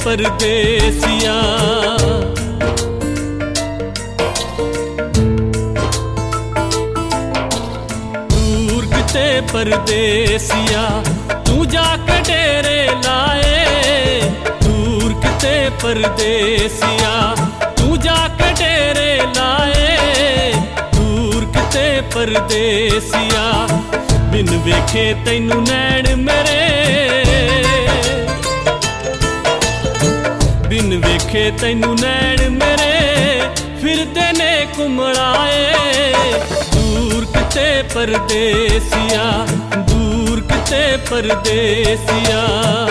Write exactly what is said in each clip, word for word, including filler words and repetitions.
परदेसिया। दूर किते परदेसिया तू जाके डेरे लाए। दूर किते परदेसिया तू जाके डेरे लाए। दूर किते परदेसिया बिन वेखे तैनू नैन मेरे। बिन वेखे तैनू नैन मेरे फिरदे ने घुमड़ाए। दूर किते परदेसिया दूर किते परदेसिया।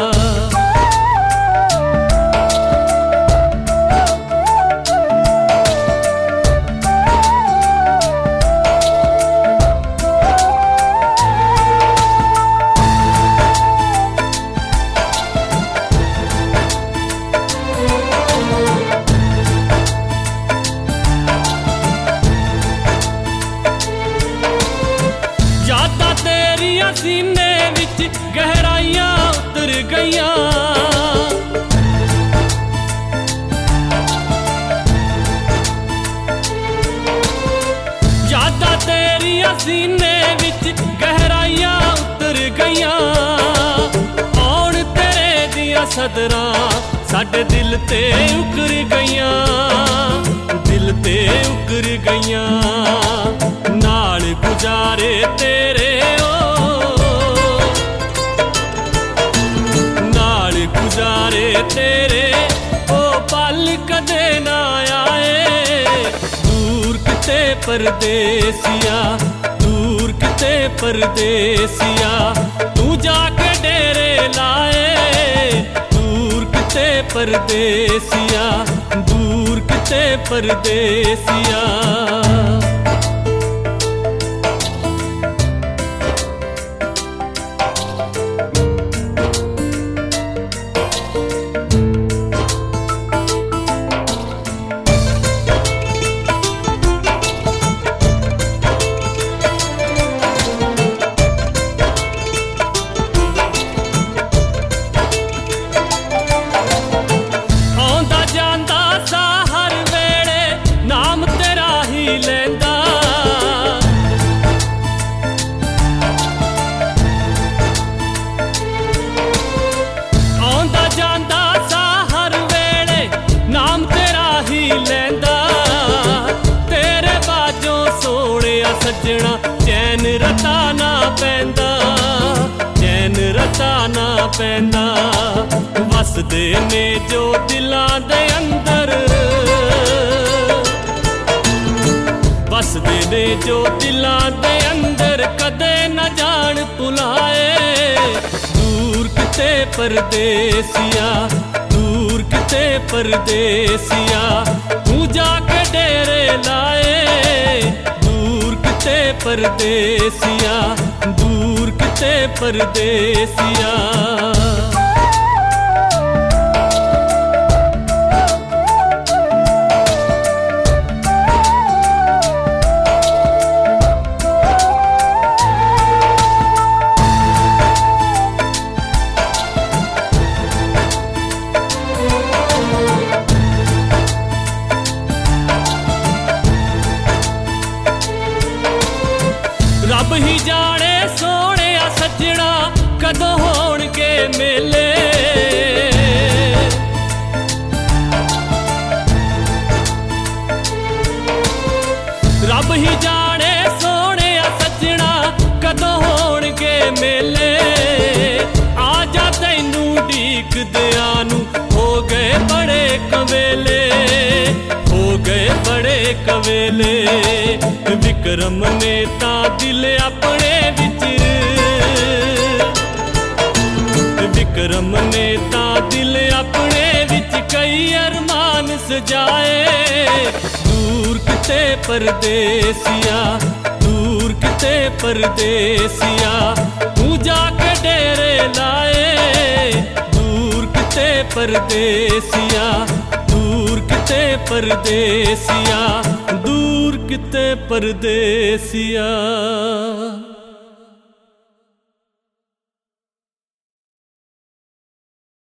यादां तेरियां सीने विच गहराइयां उतर गईयां। यादां तेरियां सीने विच गहराइयां उतर गईयां। आउण तेरे दियां सदरां साडे दिल ते उकर गईयां। दिल ते उकर गईयां नाल गुजारे तेरे ओ। नाल गुजारे तेरे ओ पल कदे ना आए। दूर किते परदेसिया दूर किते परदेसिया तू जाके डेरे लाए। दूर किते परदेसिया दूर किते परदेसिया। सजना चैन रता ना पैंदा चैन रता ना पैंदा। वसदे ने जो दिलां दे अंदर वसदे ने जो दिलां दे अंदर कदे न जान भुलाए। दूर किते परदेसिया दूर किते परदेसिया तू जाके डेरे लाए। परदेसिया दूर किते परदेसिया। रब ही जाने सोने सजना कदों होणगे मेले। रब ही जाने सोने सजना कदों होणगे मेले। आजा तैनू ढीकदियां नू हो गए बड़े कवेले हो गए बड़े कवेले। विक्रम ने ता दिल अपने विच विक्रम ने ता दिल अपने विच कई अरमान सजाए। दूर किते परदेसिया दूर किते परदेसिया तू जाके डेरे लाए। दूर किते परदेसिया दूर किते परदेसिया दूर किते परदेसिया।